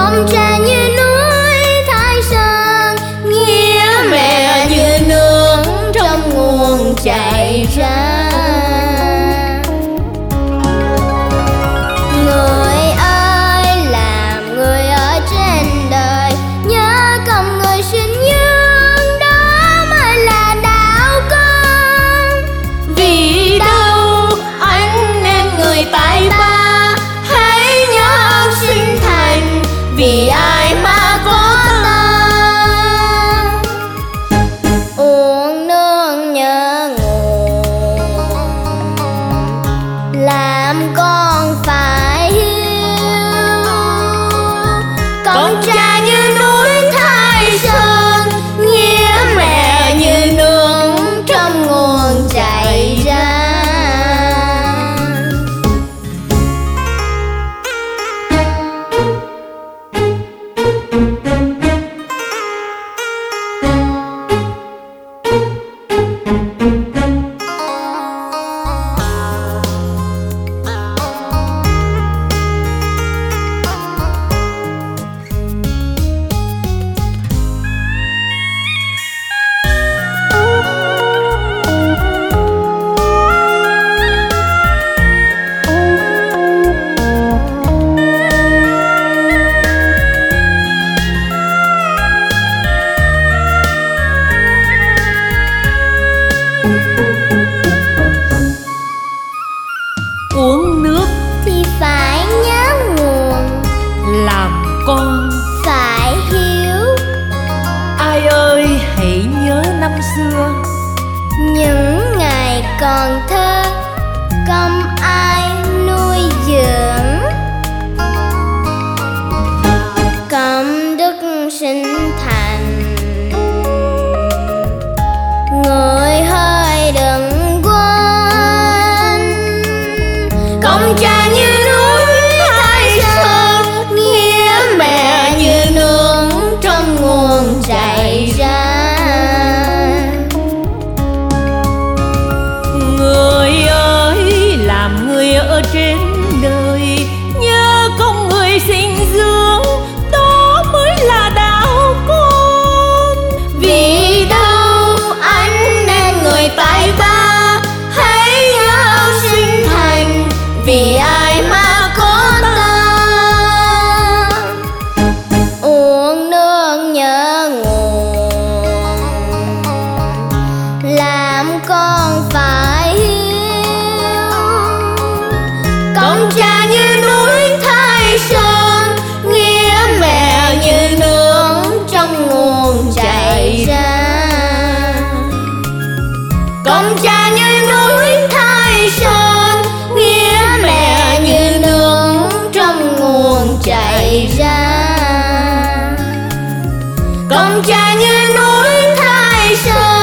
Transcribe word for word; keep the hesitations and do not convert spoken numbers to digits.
Công cha như núi Thái Sơn, nghĩa mẹ như nước trong nguồn chảy ra. Người ơi, làm người ở trên đời, nhớ công người sinh dương, đó mới là đạo con. Vì đâu anh em người tài ba, hãy nhớ ơn sinh thành, vì ai mà có ta. Uống nước nhớ nguồn, làm con phải hiếu. Công cha như núi Thái Sơn, nghĩa mẹ như nước trong nguồn chảy ra. Uống nước Thì phải nhớ nguồn, làm con phải hiếu. ai ơi hãy nhớ năm xưa, Những ngày còn thơ, không ai nuôi dưỡng. Công đức sinh thành, người hơi đừng quên. Công cha như núi Thái Sơn, nghĩa mẹ như nước trong nguồn chảy ra. người ơi làm người ở trên đời, nhớ công người sinh dưỡng, đó mới là đạo con. Vì đâu anh em người tài ba, hãy nhớ ơn sinh thành, vì ai mà có ta. Uống nước nhớ nguồn, làm con phải hiếu. Công cha như núi Thái Sơn, nghĩa mẹ như nước trong nguồn chảy ra. Công cha như núi Thái Sơn, nghĩa mẹ như nước trong nguồn chảy ra. Công cha như núi Thái Sơn,